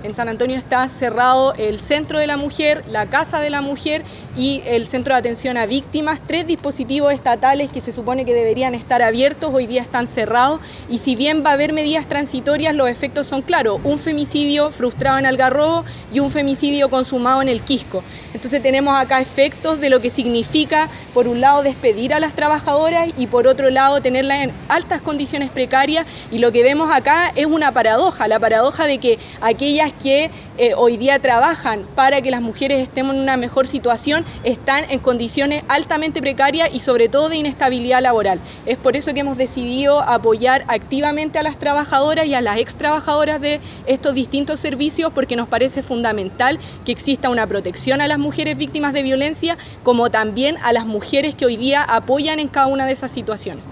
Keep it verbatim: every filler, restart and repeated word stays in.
En San Antonio está cerrado el Centro de la Mujer, la Casa de la Mujer y el Centro de Atención a Víctimas, tres dispositivos estatales que se supone que deberían estar abiertos, hoy día están cerrados, y si bien va a haber medidas transitorias, los efectos son claros: un femicidio frustrado en Algarrobo y un femicidio consumado en el Quisco. Entonces tenemos acá efectos de lo que significa, por un lado, despedir a las trabajadoras y por otro lado, tenerlas en altas condiciones precarias, y lo que vemos acá es una paradoja, la paradoja de que aquellas que eh, hoy día trabajan para que las mujeres estemos en una mejor situación están en condiciones altamente precarias y sobre todo de inestabilidad laboral. Es por eso que hemos decidido apoyar activamente a las trabajadoras y a las ex trabajadoras de estos distintos servicios, porque nos parece fundamental que exista una protección a las mujeres víctimas de violencia, como también a las mujeres que hoy día apoyan en cada una de esas situaciones.